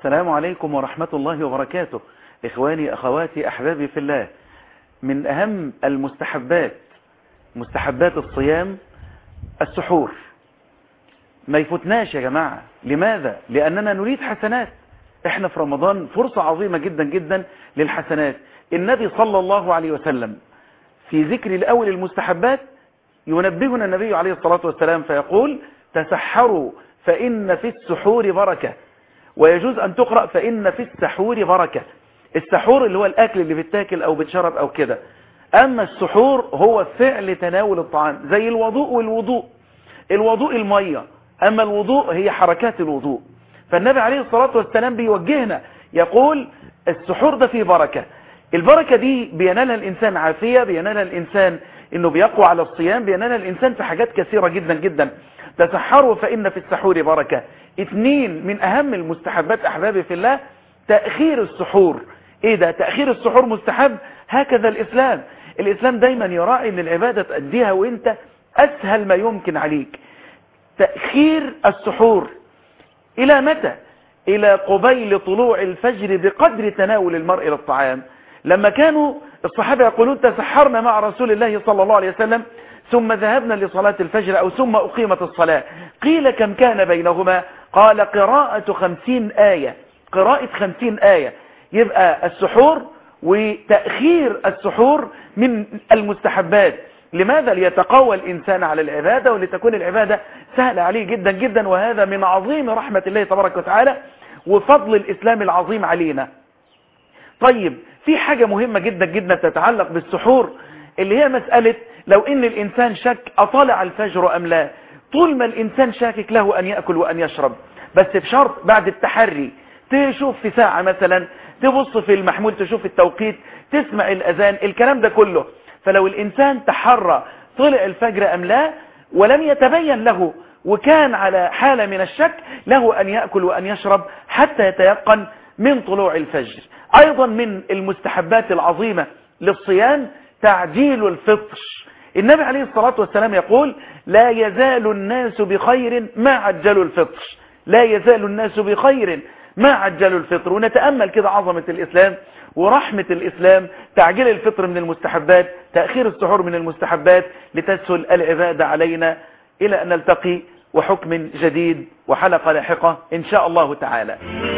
السلام عليكم ورحمة الله وبركاته. إخواني أخواتي أحبابي في الله، من أهم مستحبات الصيام السحور. ما يفوتناش يا جماعة. لماذا؟ لأننا نريد حسنات. احنا في رمضان فرصة عظيمة جدا جدا للحسنات. النبي صلى الله عليه وسلم في ذكر الأول المستحبات ينبهنا النبي عليه الصلاة والسلام فيقول: تسحروا فإن في السحور بركة. ويجوز أن تقرأ فإن في السحور بركة. السحور اللي هو الأكل اللي بتاكل أو بتشرب أو كده. أما السحور هو فعل تناول الطعام، زي الوضوء الوضوء المية، أما الوضوء هي حركات الوضوء. فالنبي عليه الصلاة والسلام بيوجهنا يقول السحور ده فيه بركة. البركة دي بينالها الإنسان عافية، بينالها الإنسان إنه بيقوى على الصيام، بينالها الإنسان في حاجات كثيرة جدا جدا. تسحروا فإن في السحور بركة. 2 من أهم المستحبات أحبابي في الله تأخير السحور. إيه ده؟ تأخير السحور مستحب. هكذا الإسلام دايما يراعي أن العبادة تأديها وإنت أسهل ما يمكن عليك. تأخير السحور إلى متى؟ إلى قبيل طلوع الفجر بقدر تناول المرء للطعام. لما كانوا الصحابة يقولون تسحرنا مع رسول الله صلى الله عليه وسلم ثم ذهبنا لصلاة الفجر أو ثم أقيمت الصلاة، قيل كم كان بينهما؟ قال قراءة 50 آية. قراءة 50 آية. يبقى السحور وتأخير السحور من المستحبات. لماذا؟ ليتقوى الإنسان على العبادة ولتكون العبادة سهلة عليه جدا جدا. وهذا من عظيم رحمة الله تبارك وتعالى وفضل الإسلام العظيم علينا. طيب، في حاجة مهمة جدا جدا تتعلق بالسحور، اللي هي مسألة لو ان الانسان شك اطلع الفجر ام لا. طول ما الانسان شاكك له ان يأكل وان يشرب، بس بشرط بعد التحري. تشوف في ساعة مثلا، تبص في المحمول تشوف التوقيت، تسمع الاذان، الكلام ده كله. فلو الانسان تحرى طلع الفجر ام لا ولم يتبين له وكان على حالة من الشك، له ان يأكل وان يشرب حتى يتيقن من طلوع الفجر. ايضا من المستحبات العظيمة للصيام تعجيل الفطر. النبي عليه الصلاة والسلام يقول: لا يزال الناس بخير ما عجلوا الفطر. لا يزال الناس بخير ما عجلوا الفطر. ونتأمل كده عظمة الإسلام ورحمة الإسلام. تعجيل الفطر من المستحبات، تأخير السحور من المستحبات، لتسهل العبادة علينا. إلى أن نلتقي وحكم جديد وحلقة لاحقة إن شاء الله تعالى.